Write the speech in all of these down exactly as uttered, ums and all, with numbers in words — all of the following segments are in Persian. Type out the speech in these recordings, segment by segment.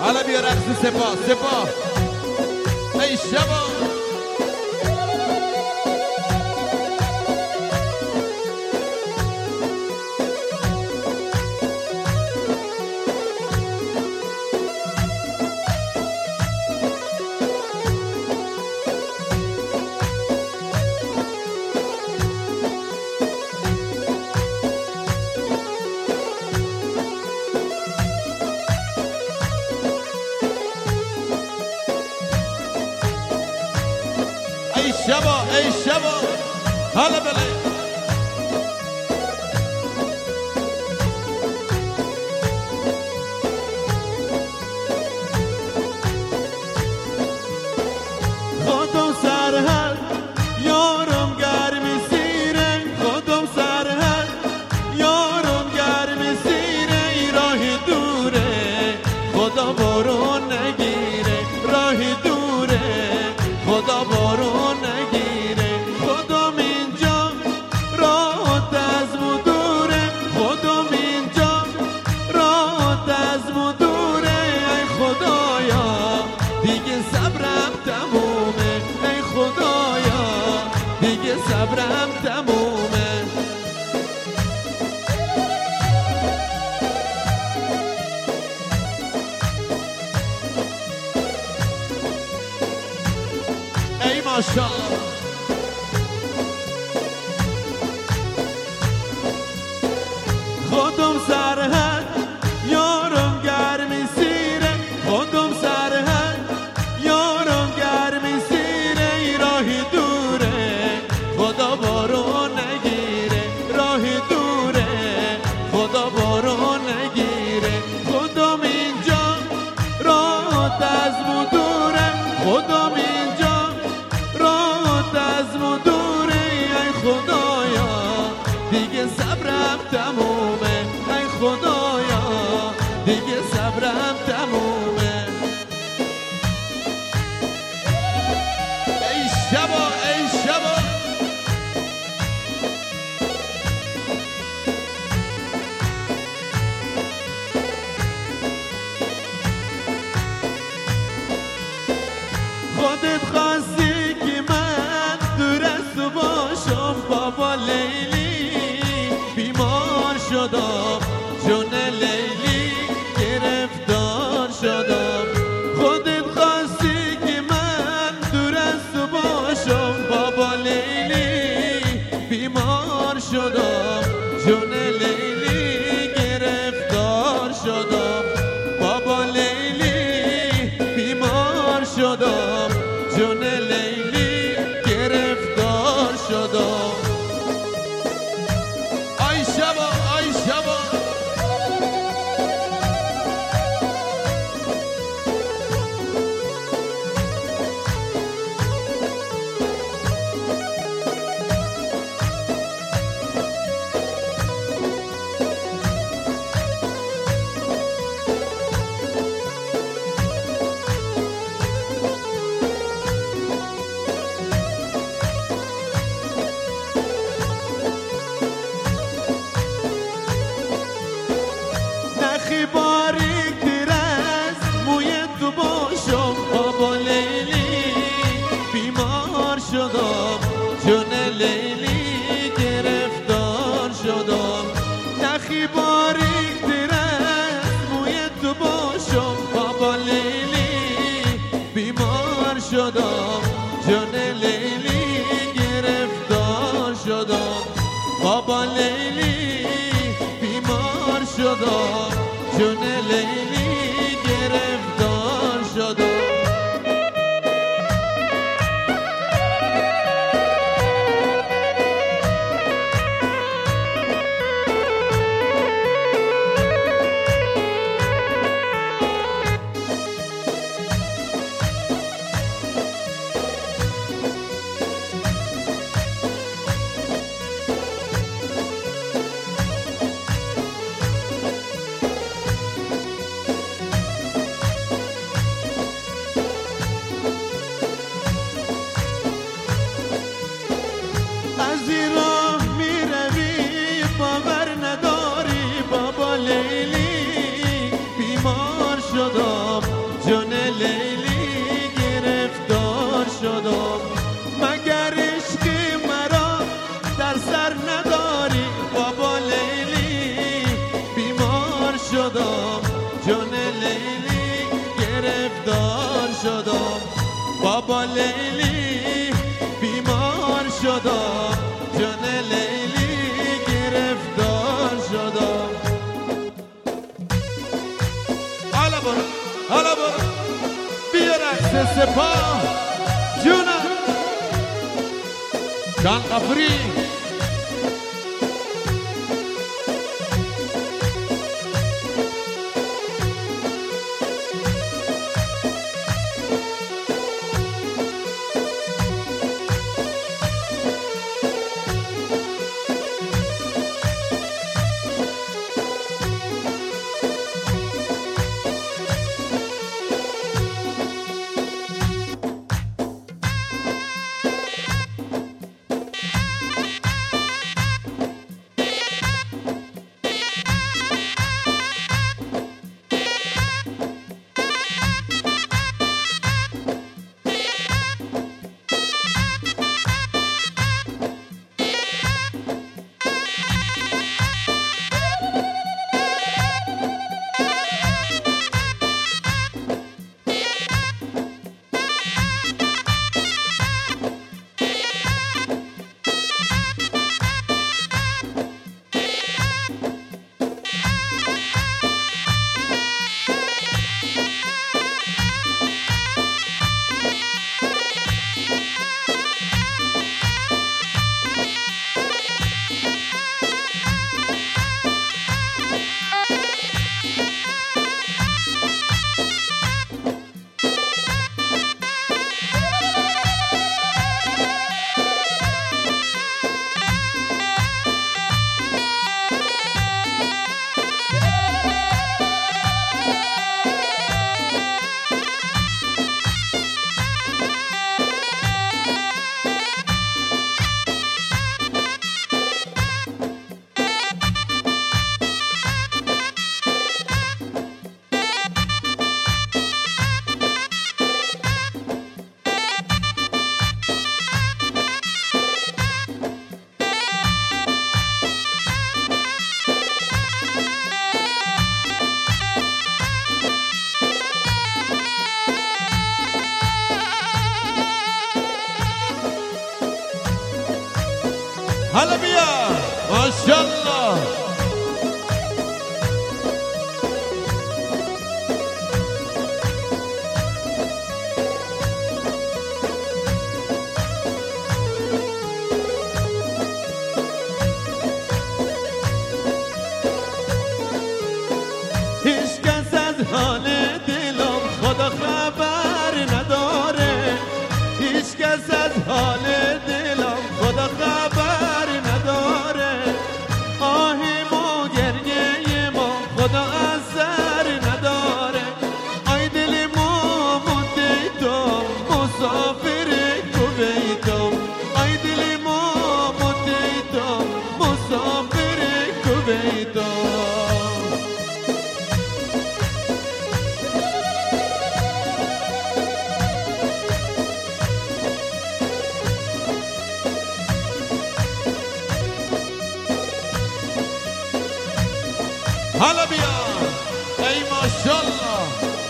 حالا بیا رقص سپاه سپاه ای شبا ای شبا ای شبا حالا بله خودم سرحد یارم گرمی سیره خودم سرحد یارم گرمی سیره راهی دوره خدا بارون نگیره راهی دوره خدا بارون نگیره خودم اینجا راحت از مدوره خودم اینجا راحت از مدوره ای خدایا دیگه صبرم تمومه ای خدایا دیگه صبرم تمومه ای ماشاءالله خودم سرحد یارم گرمی سیره خودم سرحد یارم گرمی سیره راهی دوره خدا بارون نگیره راهی دوره خدا بارون نگیره خودم اینجا راحت از مدوره خودم اینجا راحت از مدوره ای خدایا دیگه صبرم تمومه ای خدایا دیگه صبرم تمومه ای شبا ای شبا خودت خواستی که من دور از تو باشم بابا لیلی بیمار شدم جون لیلی گرفتار شدم خودت خواستی که من دور از تو باشم بابا لیلی بیمار شدم جون لیلی گرفتار شدم بابا لیلی بیمار شدم جون لیلی گرفتار شدم آی شبا آی شبا نخی باریک تر از موی تو باشم بابا لیلی بیمار شدم جون لیلی گرفتار شدم نخی باریک تر از موی تو باشم بابا لیلی بیمار شدم جون لیلی گرفتار شدم بابا لیلی بیمار شدم جون لیلی گرفتار شدم شدم جان لیلی گرفتار شدم بابا لیلی بیمار شدم جان لیلی گرفتار شدم حالا برو حالا برو بیا رقص سپاه جونم جان قفری حالا بیا ماشاءالله هیچ کس از حال دلم خدا خبر نداره هیچ کس از حال دلم خدا خبر نداره آهیم و گریه ما خدا اثر نداره آی دل ما مدیتم مسافر کویتم آی دل ما مدیتم مسافر کویتم حالا بیا ای ماشاءالله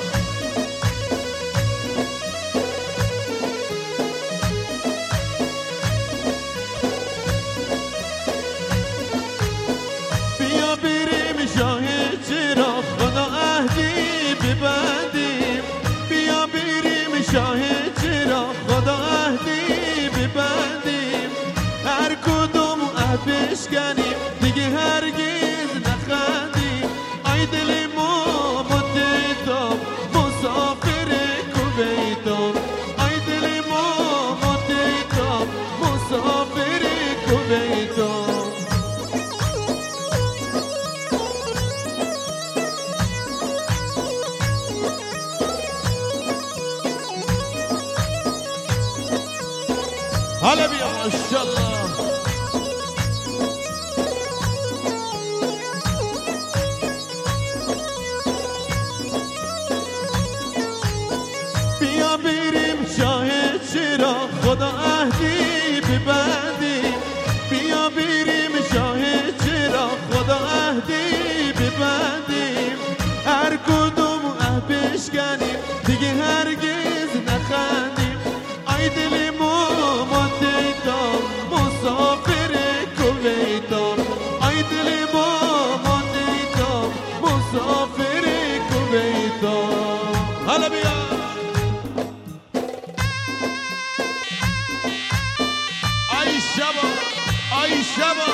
بیا بریم شاه چراغ خدا عهدی ببندیم بیا بریم شاه چراغ خدا عهدی ببندیم هر کدوم عهد بشکنیم دیگه هرگز نخندیم آی دل ما مدیتم مسافر کویتم آی دل ما مدیتم مسافر کویتم حالا بیا ماشاءالله بیا بریم شاه چراغ خدا عهدی ببندیم بیا بریم شاه چراغ خدا عهدی ببندیم حالا بیا ای شبا ای شبا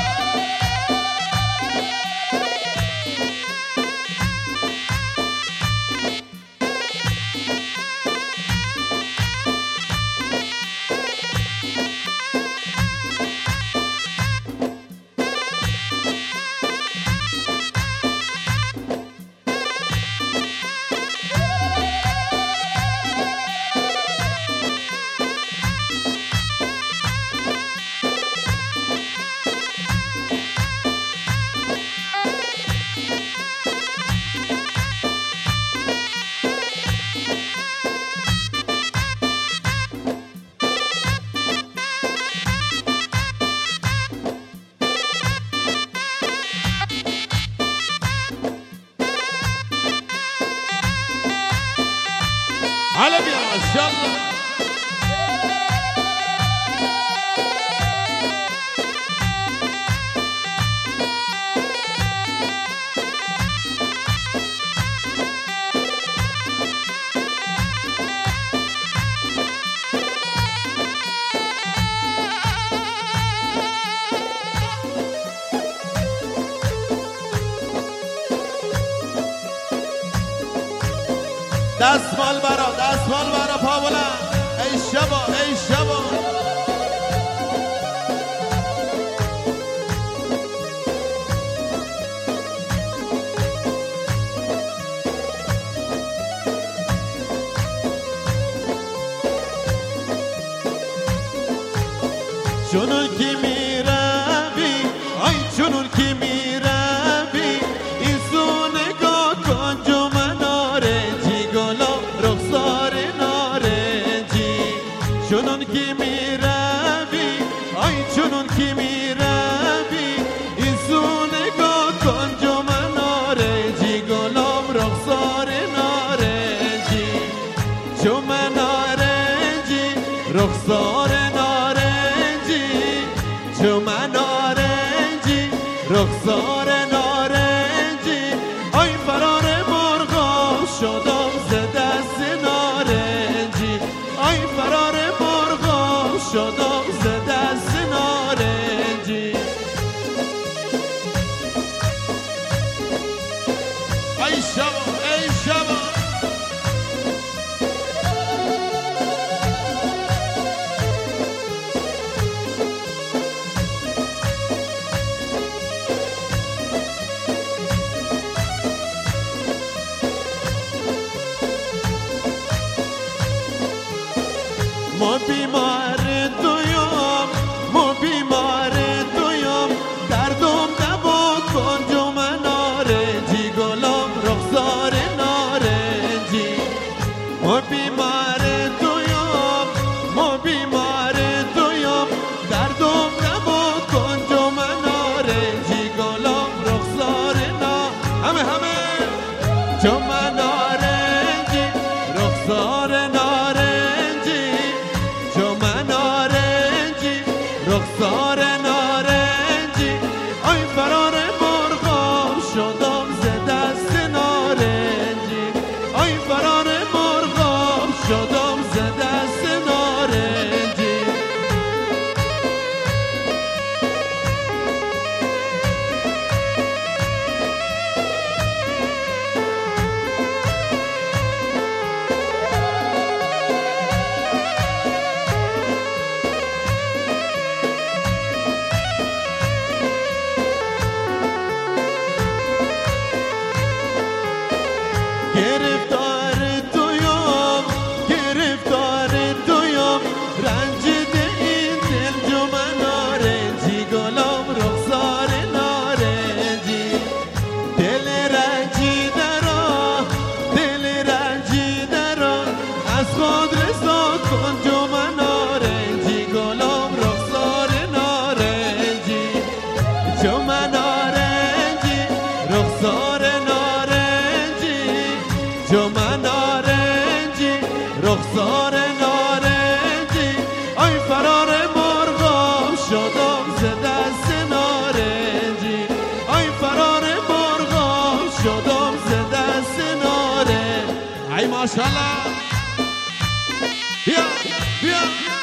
حالا بیا ماشاءالله دستمال برا دستمال برا پا بلند ای شبا ای شبا چونون کی میروی آی چونون کی میروی ایزو نگاه کن جو منارنجی گلا رخسار نارنجی چونون کی میروی آی چونون کی میروی ایزو نگاه کن جو منارنجی گلا رخسار نارنجی جو منارنجی رخسار جو من نارنجی رخسار نارنجی آی فرار مرغا شدم ز دست نارنجی آی فرار مرغا شدم ز دست نارنجی ای شبا ای شبا ما بیمار دویم ما بیمار دویم دردم دوا کن جو من نارنجی گلم رخسار نارنجی ما بیمار دویم ما بیمار دویم دردم دوا کن جو من نارنجی گلم رخسار نار همه همه جو من نارنجی رخسار رخسار نارنجی آی فرار مرغا شدم ز دست نارنجی آی فرار مرغا شدم ز دست نارنجی گرفتار تویم گرفتار تویم رنجیده این دل جو من نارنجی گلم رخسار نارنجی دل رنجیده را دل رنجیده را از خود رسا کن جو من نارنجی گلم رخسار نارنجی جو من نارنجی رخسار جو من نارنجی رخسار نارنجی آی فرار مرغا شدم ز دست نارنجی آی فرار مرغا شدم ز دست نارنجی ای ماشاءالله بیا بیا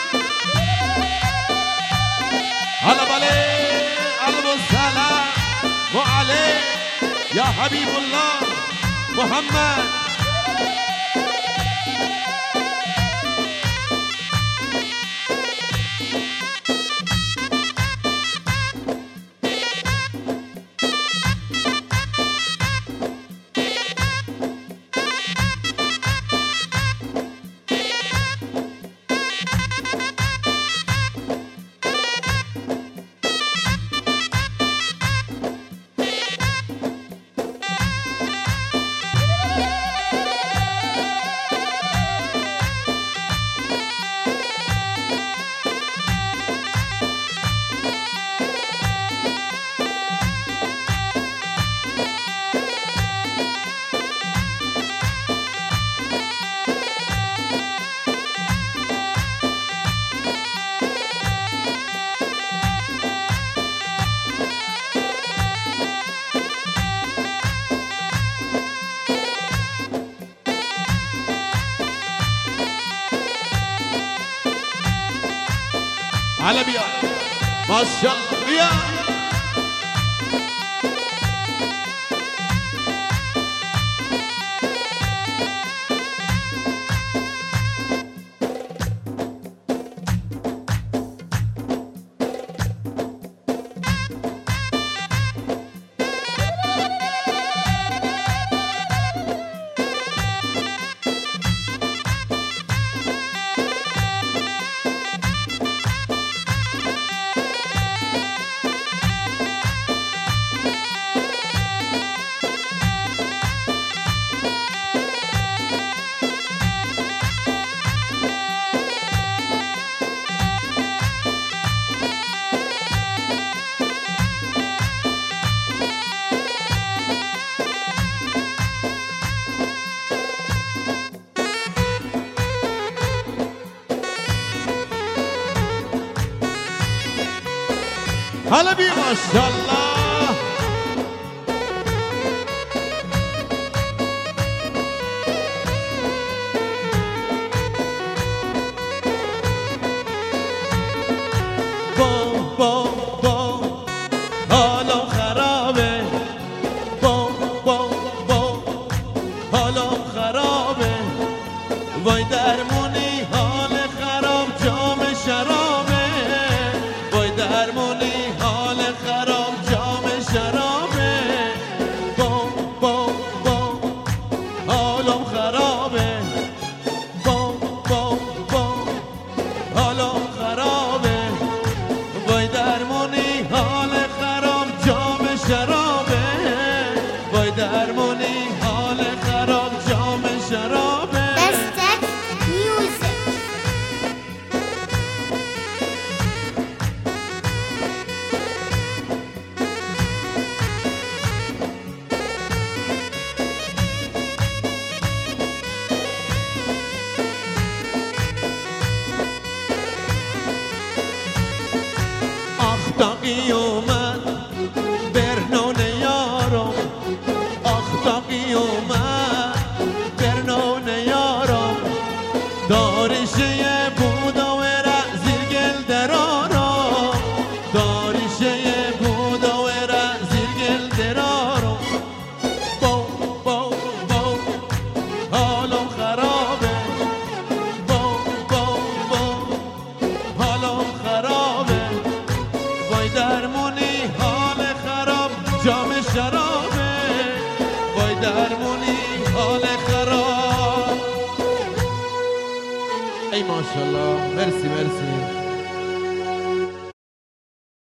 حالا بله المسلم و علی یا حبیب الله محمد على بيا ما شاء الله بيا هلا بي ما شاء الله بوم بوم بوم حالا خرابه بوم بوم بوم حالا خرابه وای درمونی حال خراب جام شرابه وای درمونی حال خراب جام شرابه بوم بوم بوم حالم خرابه بوم بوم بوم حالم خرابه وای درمونی حال خراب جام شرابه وای درمونی حال خراب جام شرابه آختاقی اومد برنون یارم آختاقی اومد برنون یارم دارشه بودا و را زیر گل درارم دارشه بودا و را زیر گل درارم بوم بوم بوم حالم خرابه بوم بوم بوم حالم خرابه وای درمونی حال خراب جام شرابه وای درمونی حال خراب ای ماشاءالله مرسی مرسی